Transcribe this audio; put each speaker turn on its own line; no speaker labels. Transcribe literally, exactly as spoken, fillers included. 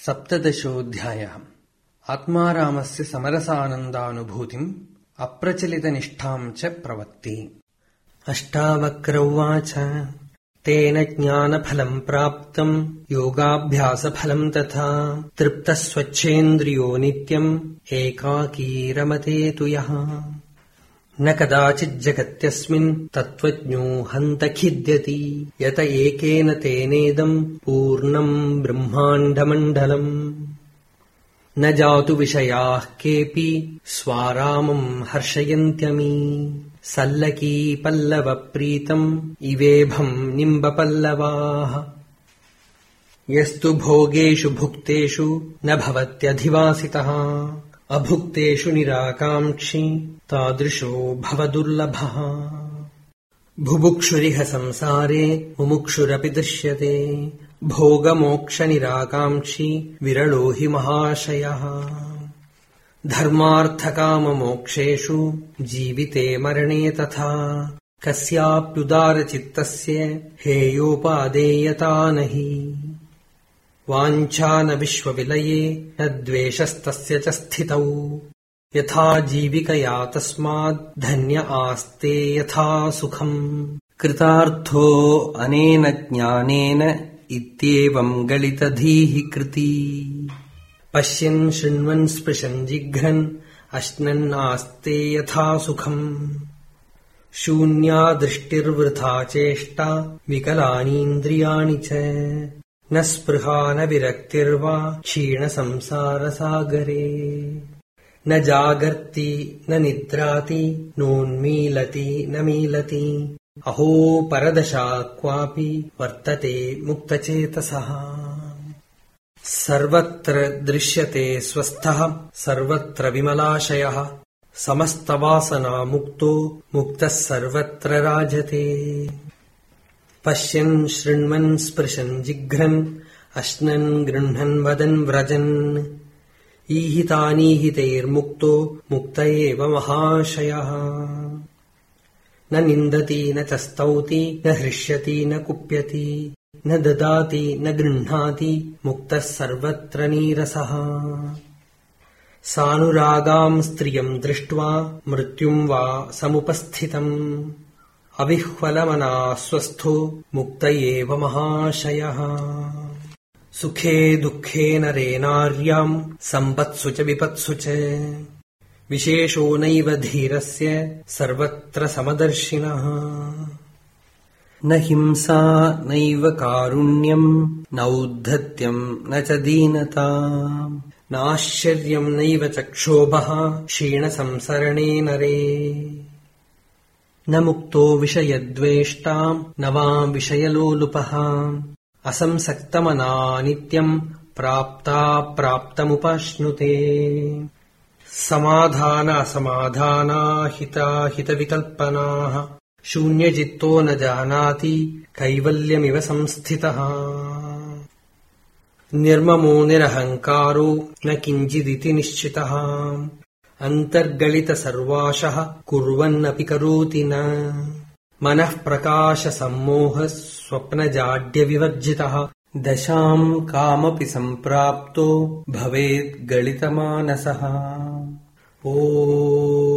सप्तदशोऽध्यायः। आत्मारामस्य समरसानन्दानुभूतिम् अप्रचलितनिष्ठाम् च प्रवत्ति। अष्टावक्र उवाच तेन ज्ञानफलम् प्राप्तम् योगाभ्यासफलम् तथा तृप्तः स्वच्छेन्द्रियो नित्यम् एकाकी रमते तु यः न कदाचिज्जगत्यस्मिन् तत्त्वज्ञो हन्त खिद्यति यत एकेन तेनेदम् पूर्णम् ब्रह्माण्डमण्डलम् न जातु विषयाः केऽपि स्वारामम् हर्षयन्त्यमी सल्लकी पल्लवप्रीतम् इवेभम् निम्बपल्लवाः यस्तु भोगेषु भुक्तेषु न भवत्यधिवासितः अभुक्तेषु निराकाङ्क्षी तादृशो भवदुर्लभः बुभुक्षुरिह संसारे मुमुक्षुरपि दृश्यते भोगमोक्षनिराकाङ्क्षी विरलो हि महाशयः धर्मार्थकाममोक्षेषु जीविते मरणे तथा कस्याप्युदारचित्तस्य हेयोपादेयता नहि वाञ्छा न विश्वविलये न द्वेषस्तस्य च स्थितौ यथा जीविकया तस्माद् धन्य आस्ते यथा सुखम् कृतार्थो अनेन ज्ञानेन इत्येवम् गलितधीः कृती पश्यन् शृण्वन् स्पृशन् जिघ्रन् अश्नन् आस्ते यथा सुखम् शून्या दृष्टिर्वृथा चेष्टा विकलानीन्द्रियाणि च न स्पृहा न विरक्तिर्वा क्षीणसंसारसागरे न जागर्ति न निद्राति नोन्मीलति न मीलति अहो परदशा क्वापि वर्तते मुक्तचेतसः सर्वत्र दृश्यते स्वस्थः सर्वत्र विमलाशयः समस्तवासना मुक्तो मुक्तः सर्वत्र राजते पश्यन् शृण्वन् स्पृशन् जिघ्रन् अश्नन् गृह्णन् वदन् व्रजन् ईहितानीहितैर्मुक्तो मुक्त एव महाशयः न निन्दति न च स्तौति न हृष्यति न कुप्यति न ददाति न गृह्णाति मुक्तः सर्वत्र नीरसः सानुरागाम् स्त्रियम् दृष्ट्वा मृत्युम् वा समुपस्थितम् अविह्वलमना स्वस्थो मुक्त एव महाशयः सुखे दुःखे नरे नार्याम् सम्पत्सु च विपत्सु च विशेषो नैव धीरस्य सर्वत्र समदर्शिनः न हिंसा नैव कारुण्यम् नौद्धत्यम् न च दीनता नाश्चर्यम् नैव च क्षोभः क्षीणसंसरणे नरे न मुक्तो विषयद्वेष्टाम् न वा विषयलोलुपः असंसक्तमना नित्यम् प्राप्ता प्राप्तमुपाश्नुते समाधान असमाधाना हिता हितविकल्पनाः शून्यचित्तो न जानाति कैवल्यमिव संस्थितः निर्ममो निरहङ्कारो न किञ्चिदिति निश्चितः अन्तर्गलितसर्वाशः कुर्वन्नपि करोति न मनः प्रकाशसम्मोहः स्वप्नजाड्यविवर्जितः दशाम् कामपि सम्प्राप्तो भवेत् गलितमानसः। ओ